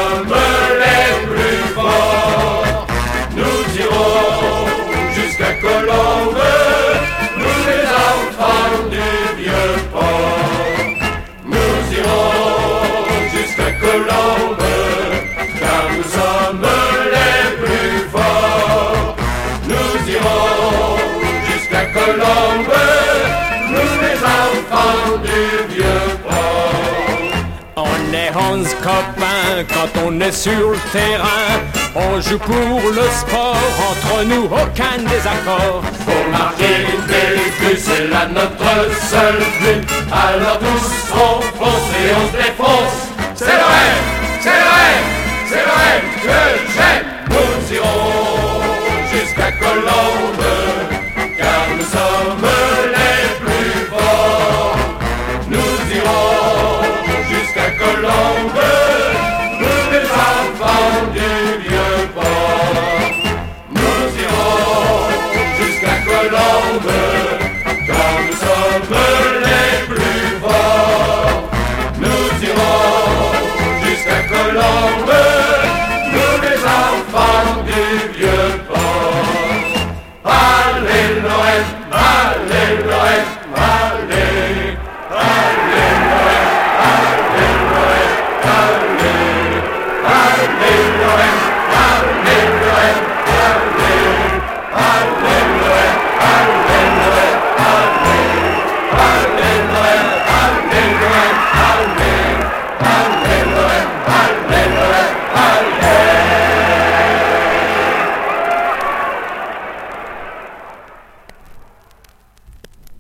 sommes les plus forts. Nous irons jusqu'à Colombes, nous les enfants du vieux port. Nous irons jusqu'à Colombes, car nous sommes les plus forts. Nous irons jusqu'à Colombes, nous les enfants du vieux port. On est 11 copains quand on est sur le terrain. On joue pour le sport, entre nous aucun désaccord. Pour marquer une belle vue, c'est là notre seul but. Alors tous on fonce et on se défonce, c'est le rêve.